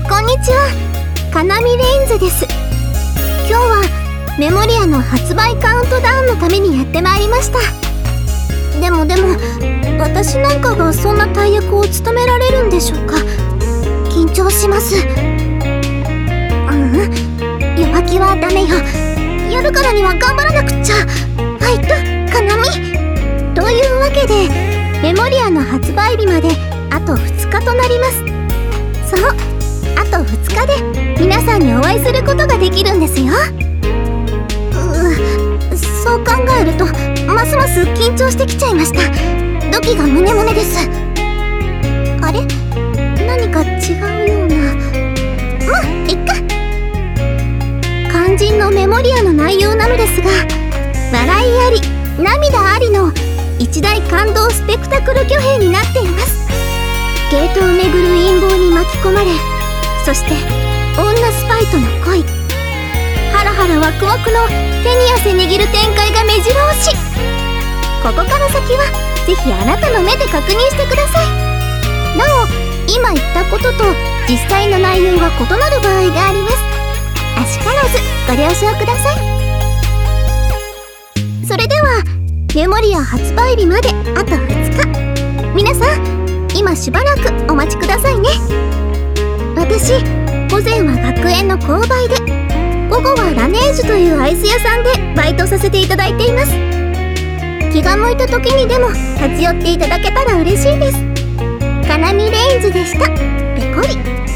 こんにちは。かなみレインズです。今日はメモリアの発売カウントダウンのためにやってまいりました。でも私なんかがそんな大役を務められるんでしょうか。緊張します。弱気はダメよ。やるからには頑張らなくっちゃ。ファイトかなみ。というわけでメモリアの発売日まであと2日となります。そう、あと2日で皆さんにお会いすることができるんですよ。そう考えるとますます緊張してきちゃいました。ドキがムネムネです。あれ、何か違うような。いっか。肝心のメモリアの内容なのですが、笑いあり涙ありの一大感動スペクタクル巨兵になっています。ゲートをめぐる陰謀に巻き込まれ、そして女スパイとの恋、ハラハラワクワクの手に汗握る展開が目白押し。ここから先はぜひあなたの目で確認してください。なお、今言ったことと実際の内容が異なる場合があります。あしからずご了承ください。それではメモリア発売日まであと2日。皆さん今しばらくお待ちくださいね。私、午前は学園の購買で、午後はラネージュというアイス屋さんでバイトさせていただいています。気が向いた時にでも立ち寄っていただけたら嬉しいです。かなみレインズでした。ペコリ。